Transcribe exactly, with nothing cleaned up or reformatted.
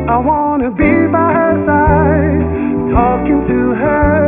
I wanna be by her side, talking to her.